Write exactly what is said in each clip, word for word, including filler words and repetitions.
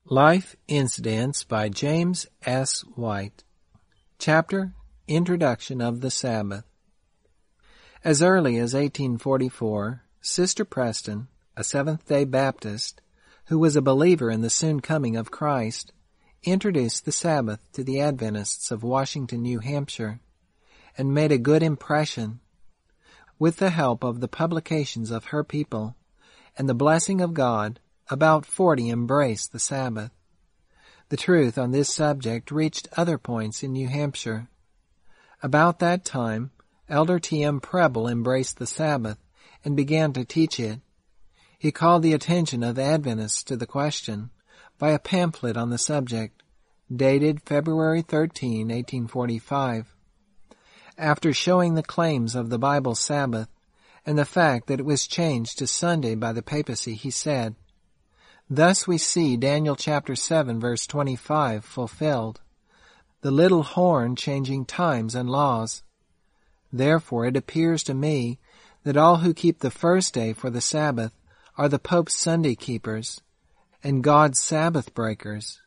Life Incidents by James S. White. Chapter Introduction of the Sabbath. As early as eighteen forty-four, Sister Preston, a Seventh-day Baptist, who was a believer in the soon coming of Christ, introduced the Sabbath to the Adventists of Washington, New Hampshire, and made a good impression. With the help of the publications of her people and the blessing of God, about forty embraced the Sabbath. The truth on this subject reached other points in New Hampshire. About that time, Elder T M Preble embraced the Sabbath and began to teach it. He called the attention of Adventists to the question by a pamphlet on the subject, dated February thirteenth, eighteen forty-five. After showing the claims of the Bible Sabbath and the fact that it was changed to Sunday by the papacy, he said, "Thus we see Daniel chapter seven verse twenty-five fulfilled, the little horn changing times and laws. Therefore it appears to me that all who keep the first day for the Sabbath are the Pope's Sunday keepers and God's Sabbath breakers."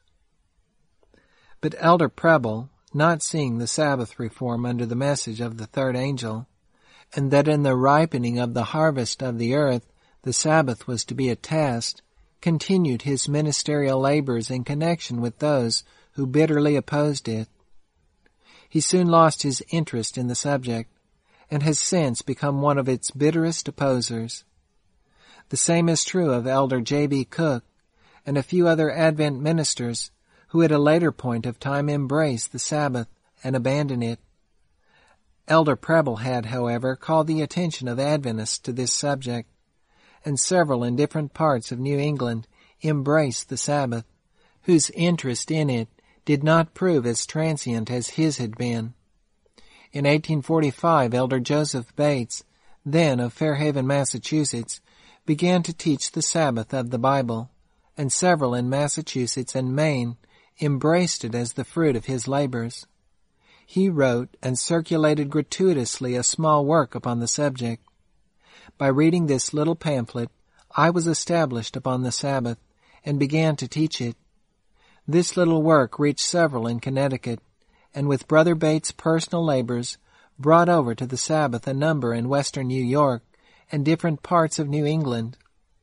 But Elder Preble, not seeing the Sabbath reform under the message of the third angel, and that in the ripening of the harvest of the earth the Sabbath was to be a test, continued his ministerial labors in connection with those who bitterly opposed it. He soon lost his interest in the subject, and has since become one of its bitterest opposers. The same is true of Elder J B Cook and a few other Advent ministers who at a later point of time embraced the Sabbath and abandoned it. Elder Preble had, however, called the attention of Adventists to this subject, and several in different parts of New England embraced the Sabbath, whose interest in it did not prove as transient as his had been. In eighteen forty-five, Elder Joseph Bates, then of Fairhaven, Massachusetts, began to teach the Sabbath of the Bible, and several in Massachusetts and Maine embraced it as the fruit of his labors. He wrote and circulated gratuitously a small work upon the subject. By reading this little pamphlet, I was established upon the Sabbath and began to teach it. This little work reached several in Connecticut, and with Brother Bates' personal labors, brought over to the Sabbath a number in western New York and different parts of New England.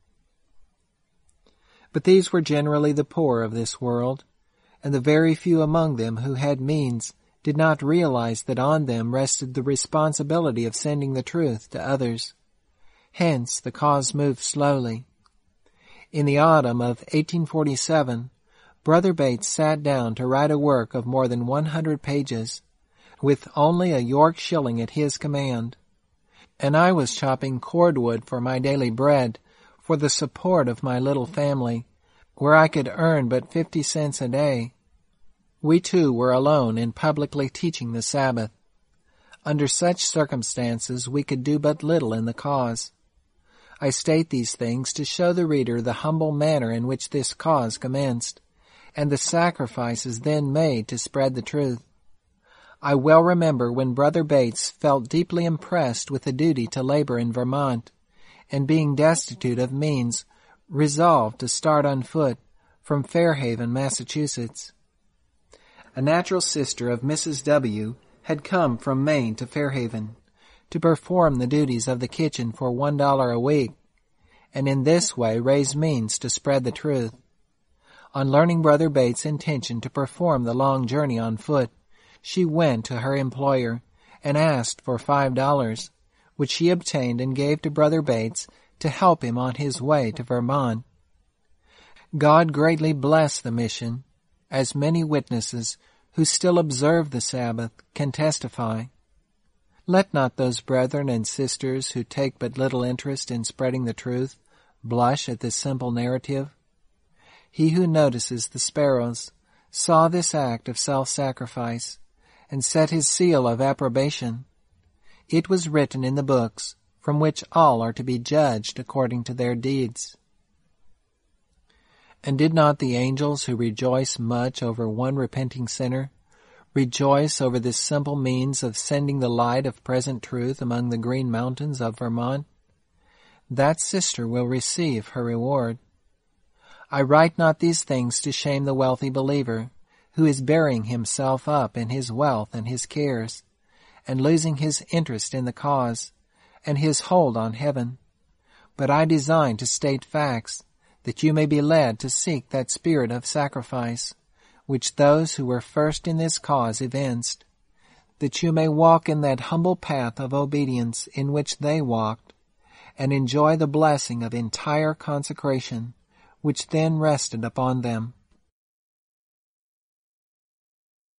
But these were generally the poor of this world, and the very few among them who had means did not realize that on them rested the responsibility of sending the truth to others. Hence, the cause moved slowly. In the autumn of eighteen forty-seven, Brother Bates sat down to write a work of more than one hundred pages, with only a York shilling at his command, and I was chopping cordwood for my daily bread for the support of my little family, where I could earn but fifty cents a day. We two were alone in publicly teaching the Sabbath. Under such circumstances we could do but little in the cause. I state these things to show the reader the humble manner in which this cause commenced, and the sacrifices then made to spread the truth. I well remember when Brother Bates felt deeply impressed with the duty to labor in Vermont, and being destitute of means, resolved to start on foot from Fairhaven, Massachusetts. A natural sister of Missus W. had come from Maine to Fairhaven to perform the duties of the kitchen for one dollar a week, and in this way raise means to spread the truth. On learning Brother Bates' intention to perform the long journey on foot, she went to her employer and asked for five dollars, which she obtained and gave to Brother Bates to help him on his way to Vermont. God greatly blessed the mission, as many witnesses who still observe the Sabbath can testify. Let not those brethren and sisters who take but little interest in spreading the truth blush at this simple narrative. He who notices the sparrows saw this act of self-sacrifice and set his seal of approbation. It was written in the books from which all are to be judged according to their deeds. And did not the angels who rejoice much over one repenting sinner rejoice over this simple means of sending the light of present truth among the green mountains of Vermont? That sister will receive her reward. I write not these things to shame the wealthy believer, who is burying himself up in his wealth and his cares, and losing his interest in the cause, and his hold on heaven. But I design to state facts, that you may be led to seek that spirit of sacrifice, which those who were first in this cause evinced, that you may walk in that humble path of obedience in which they walked, and enjoy the blessing of entire consecration, which then rested upon them.